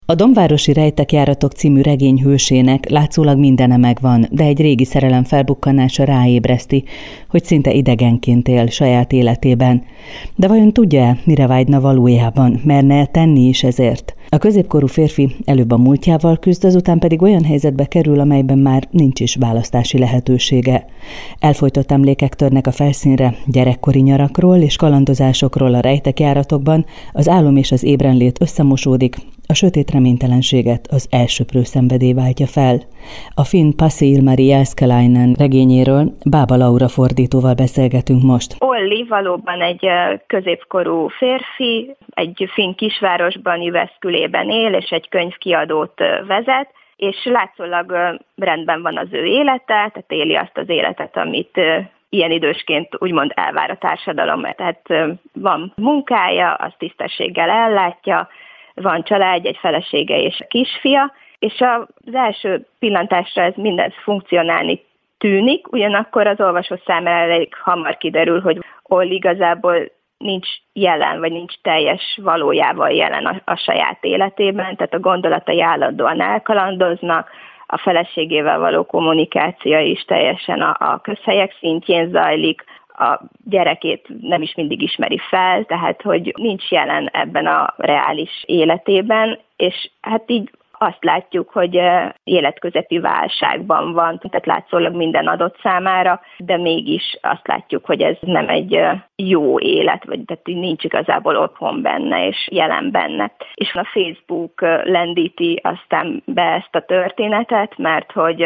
A Dombvárosi Rejtekjáratok című regény hősének látszólag mindene megvan, de egy régi szerelem felbukkanása ráébreszti, hogy szinte idegenként él saját életében. De vajon tudja-e, mire vágyna valójában, merne tenni is ezért? A középkorú férfi előbb a múltjával küzd, azután pedig olyan helyzetbe kerül, amelyben már nincs is választási lehetősége. Elfojtott emlékek törnek a felszínre, gyerekkori nyarakról és kalandozásokról a rejtekjáratokban, az álom és az ébrenlét összemosódik, a sötét reménytelenséget az elsöprő szenvedély váltja fel. A finn Pasi Ilmari Jääskeläinen regényéről Bába Laura fordítóval beszélgetünk most. Olli valóban egy középkorú férfi, egy finn kisvárosban, Jyväskylében él, és egy könyvkiadót vezet, és látszólag rendben van az ő élete, tehát éli azt az életet, amit ilyen idősként úgymond elvár a társadalom. Tehát van munkája, azt tisztességgel ellátja, van család, egy felesége és a kisfia, és az első pillantásra ez minden funkcionálni tűnik, ugyanakkor az olvasó számára elég hamar kiderül, hogy Olli igazából nincs jelen, vagy nincs teljes valójával jelen a saját életében, tehát a gondolatai állandóan elkalandoznak, a feleségével való kommunikáció is teljesen a közhelyek szintjén zajlik, a gyerekét nem is mindig ismeri fel, tehát hogy nincs jelen ebben a reális életében, és hát így azt látjuk, hogy életközepi válságban van, tehát látszólag minden adott számára, de mégis azt látjuk, hogy ez nem egy jó élet, vagy tehát nincs igazából otthon benne és jelen benne. És a Facebook lendíti aztán be ezt a történetet, mert hogy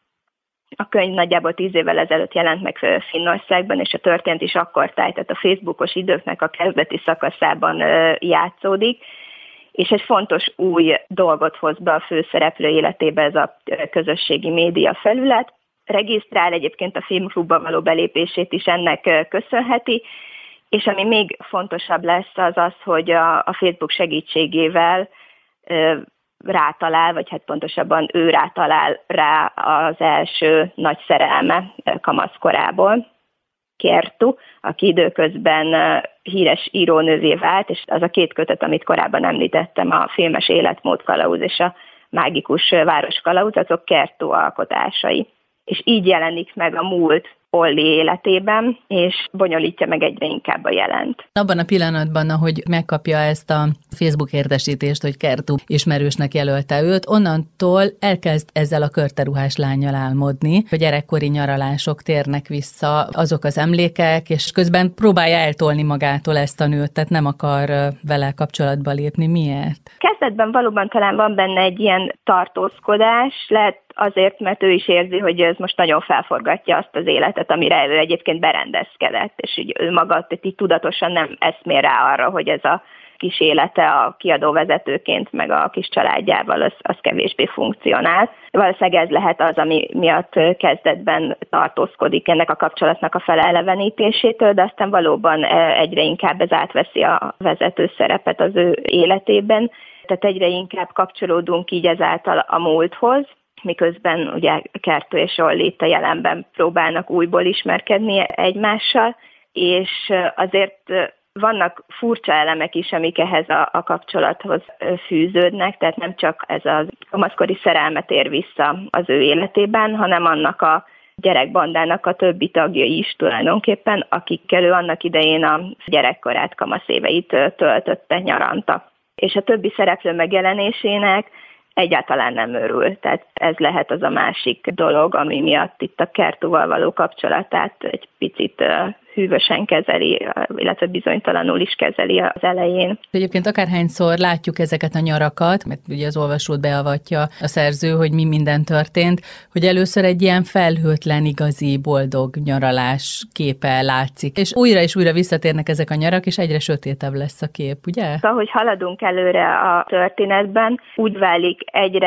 a könyv nagyjából 10 évvel ezelőtt jelent meg Finnországban, és a történet is akkor tehát a Facebookos időknek a kezdeti szakaszában játszódik, és egy fontos új dolgot hoz be a főszereplő életébe ez a közösségi média felület. Regisztrál egyébként a filmklubba való belépését is ennek köszönheti, és ami még fontosabb lesz az az, hogy a Facebook segítségével rátalál, vagy hát pontosabban ő rátalál rá az első nagy szerelme kamaszkorából, Kerttu, aki időközben híres írónővé vált, és az a 2 kötet, amit korábban említettem, a filmes életmód kalauz és a mágikus város kalauz, azok Kerttu alkotásai. És így jelenik meg a múlt Olli életében, és bonyolítja meg egyre inkább a jelent. Abban a pillanatban, ahogy megkapja ezt a Facebook értesítést, hogy Kerttu ismerősnek jelölte őt, onnantól elkezd ezzel a körteruhás lánnyal álmodni, hogy gyerekkori nyaralások térnek vissza, azok az emlékek, és közben próbálja eltolni magától ezt a nőt, tehát nem akar vele kapcsolatba lépni. Miért? Kezdetben valóban talán van benne egy ilyen tartózkodás, lehet azért, mert ő is érzi, hogy ez most nagyon felforgatja azt az életet, amire ő egyébként berendezkedett, és így ő maga így tudatosan nem eszmél rá arra, hogy ez a kis élete a kiadóvezetőként, meg a kis családjával az kevésbé funkcionál. Valószínűleg ez lehet az, ami miatt kezdetben tartózkodik ennek a kapcsolatnak a felelevenítésétől, de aztán valóban egyre inkább ez átveszi a vezető szerepet az ő életében, tehát egyre inkább kapcsolódunk így ezáltal a múlthoz, miközben ugye Kerttu és Olli itt a jelenben próbálnak újból ismerkedni egymással, és azért vannak furcsa elemek is, amik ehhez a kapcsolathoz fűződnek, tehát nem csak ez a kamaszkori szerelmet ér vissza az ő életében, hanem annak a gyerekbandának a többi tagjai is tulajdonképpen, akikkel ő annak idején a gyerekkorát, kamaszéveit töltötte nyaranta. És a többi szereplő megjelenésének egyáltalán nem örül. Tehát ez lehet az a másik dolog, ami miatt itt a Kerttuval való kapcsolatát egy picit hűvösen kezeli, illetve bizonytalanul is kezeli az elején. Egyébként akárhányszor látjuk ezeket a nyarakat, mert ugye az olvasót beavatja a szerző, hogy mi minden történt, hogy először egy ilyen felhőtlen, igazi, boldog nyaralás képe látszik. És újra visszatérnek ezek a nyarak, és egyre sötétebb lesz a kép, ugye? Ahogy haladunk előre a történetben, úgy válik egyre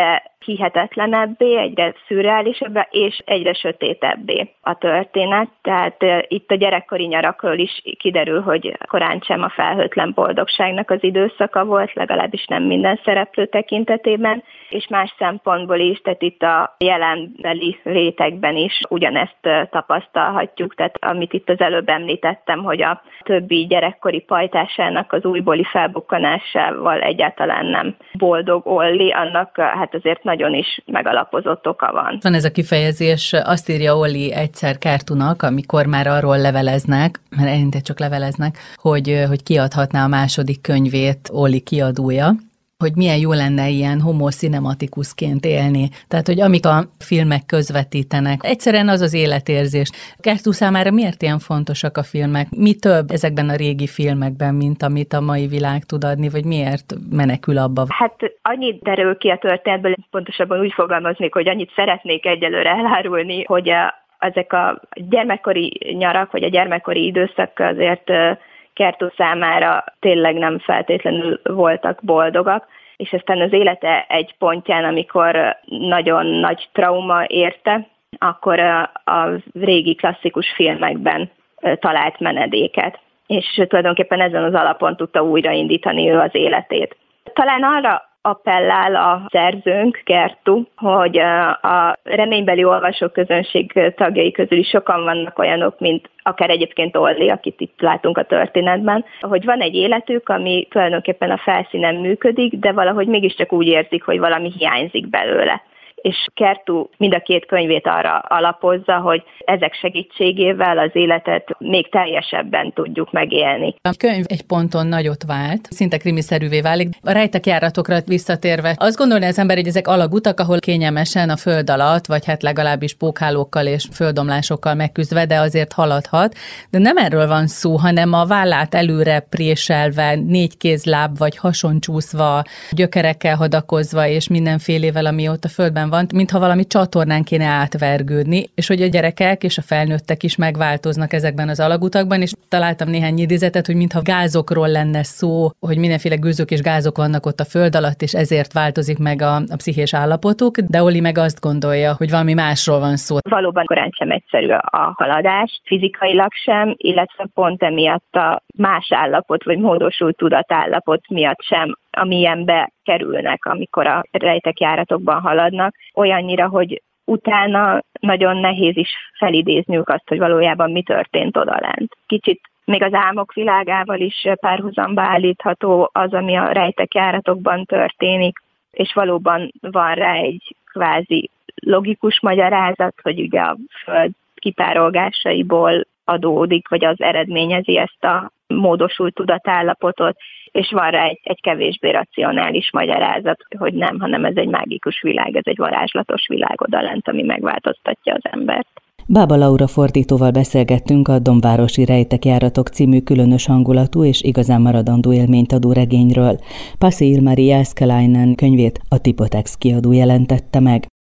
hihetetlenebbé, egyre szürreálisabbá és egyre sötétebbé a történet. Tehát itt a gyerekkori nyarakról is kiderül, hogy korán sem a felhőtlen boldogságnak az időszaka volt, legalábbis nem minden szereplő tekintetében, és más szempontból is, tehát itt a jelenbeli rétegben is ugyanezt tapasztalhatjuk, tehát amit itt az előbb említettem, hogy a többi gyerekkori pajtásának az újbóli felbukkanásával egyáltalán nem boldog Olli, annak hát azért nagyon is megalapozott oka van. Van ez a kifejezés, azt írja Olli egyszer Cartoonak, amikor már arról leveleznek, mert eleinte csak leveleznek, hogy kiadhatná a második könyvét Olli kiadója, hogy milyen jó lenne ilyen homo cinematikusként élni. Tehát, hogy amik a filmek közvetítenek, egyszerűen az az életérzés. Cartoon számára miért ilyen fontosak a filmek? Mi több ezekben a régi filmekben, mint amit a mai világ tud adni, vagy miért menekül abba? Hát annyit derül ki a történetből, pontosabban úgy fogalmaznék, hogy annyit szeretnék egyelőre elárulni, hogy ezek a gyermekkori nyarak, vagy a gyermekkori időszak azért Cartoon számára tényleg nem feltétlenül voltak boldogak, és aztán az élete egy pontján, amikor nagyon nagy trauma érte, akkor a régi klasszikus filmekben talált menedéket, és tulajdonképpen ezen az alapon tudta újraindítani ő az életét. Talán arra appellál a szerzőnk, Kerttu, hogy a reménybeli olvasóközönség tagjai közül is sokan vannak olyanok, mint akár egyébként Olli, akit itt látunk a történetben, hogy van egy életük, ami tulajdonképpen a felszínen működik, de valahogy mégiscsak úgy érzik, hogy valami hiányzik belőle. És Kerttu mind a két könyvét arra alapozza, hogy ezek segítségével az életet még teljesebben tudjuk megélni. A könyv egy ponton nagyot vált, szinte krimiszerűvé válik. A rejtekjáratokra visszatérve, azt gondolná az ember, hogy ezek alagutak, ahol kényelmesen a föld alatt, vagy hát legalábbis pókhálókkal és földomlásokkal megküzdve, de azért haladhat. De nem erről van szó, hanem a vállát előre préselve, 4 kézláb vagy hasoncsúszva, gyökerekkel hadakozva és mindenfélével, ami ott a földben van, mintha valami csatornán kéne átvergődni, és hogy a gyerekek és a felnőttek is megváltoznak ezekben az alagutakban, és találtam néhány idézetet, hogy mintha gázokról lenne szó, hogy mindenféle gőzök és gázok vannak ott a föld alatt, és ezért változik meg a pszichés állapotuk, de Olli meg azt gondolja, hogy valami másról van szó. Valóban korán sem egyszerű a haladás, fizikailag sem, illetve pont emiatt a más állapot, vagy módosult tudatállapot miatt sem, amilyenbe kerülnek, amikor a rejtekjáratokban haladnak, olyannyira, hogy utána nagyon nehéz is felidézniük azt, hogy valójában mi történt odalent. Kicsit még az álmok világával is párhuzamba állítható az, ami a rejtekjáratokban történik, és valóban van rá egy kvázi logikus magyarázat, hogy ugye a föld kipárolgásaiból adódik, vagy az eredményezi ezt a módosult tudatállapotot, és van rá egy kevésbé racionális magyarázat, hogy nem, hanem ez egy mágikus világ, ez egy varázslatos világ odalent, ami megváltoztatja az embert. Bába Laura fordítóval beszélgettünk a Dombvárosi rejtekjáratok című különös hangulatú és igazán maradandó élményt adó regényről. Pasi Ilmari Jääskeläinen könyvét a Tipotex kiadó jelentette meg.